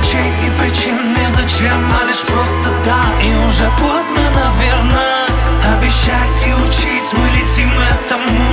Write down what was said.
мелочей и причин не зачем, а лишь просто да. И уже поздно, наверное, обещать и учить. Мы летим этому